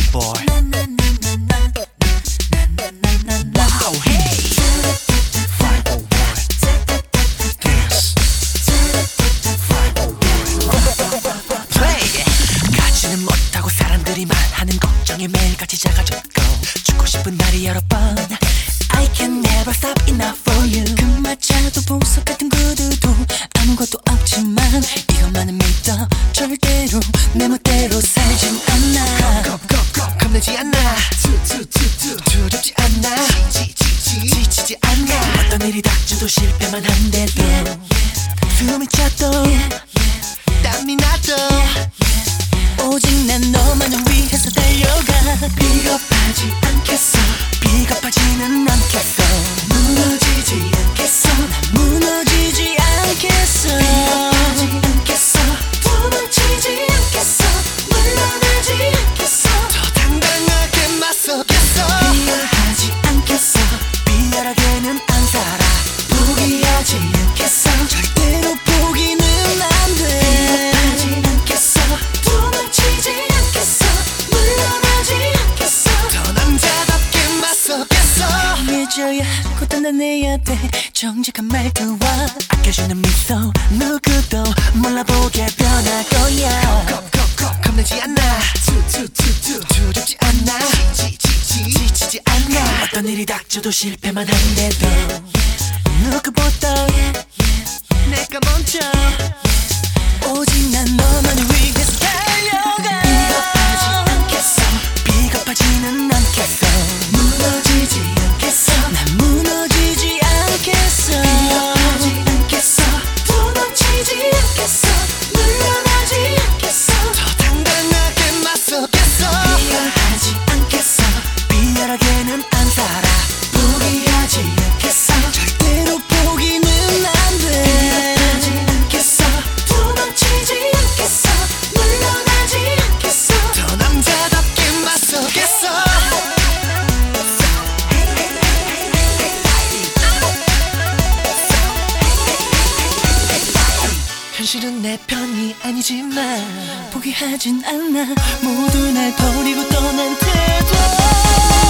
boy. Wow, hey. Five oh one. Dance. Five oh one. Play. 가지는 못하고 사람들이 말하는 걱정이 매일같이 작아졌고 죽고 싶은 날이 여러 번. I can never stop enough for you. 금마차도 보석 같은 구두도 아무것도 없지만 이것만은 믿어 절대로 내 멋대로 살진 않아. 겁내지 않아. 두렵지 않아. 지치지 않아. 어떤 일이 닥쳐도 실패만 한대도 숨이 차도 땀이 나도 오직 난 너만을 위해서 달려가. 비겁하지 않겠어. 비겁하지는 않겠어. 무너지지 않겠어. 무너지지 않겠어. 비겁하지 않겠어. 도망치지 않겠어. 물러나지 않겠어. 더 당당하게 맞서겠어. 비열하지 않겠어. 비열하게는 안 살아. 포기하지 않겠어. 절대로 포기는 안 돼. 비겁하지 않겠어. 도망치지 않겠어. 물러나지 않겠어. 더 남자답게 맞서겠어. 해줘야 하고 단단해야 돼. 정직한 말투와 아껴주는 미소 누구도 몰라보게 변할 거야. 겁내지 않아. 두렵지 않아. 지치지 않아. 어떤 일이 닥쳐도 실패만 한대도 누구보다 내가 먼저. 오직 난 너만을 위해서 달려가. 비겁하지 않겠어. 비겁하지는 않겠어. 무너지지 않겠어. 난 무너지지 않겠어. 비겁하지 않겠어. 도망치지 않겠어. 물러나지 않겠어. 더 당당하게 맞서겠어. 비열하지 않겠어. 비열하게는 안 살아. 포기하지 않겠어. 절대로 포기는 안 돼. 비겁하지 않겠어. 도망치지 않겠어. 물러나지 않겠어. 더 남자답게 맞서겠어. 현실은 내 편이 아니지만 포기하진 않아. 모두 날 버리고 떠난 태도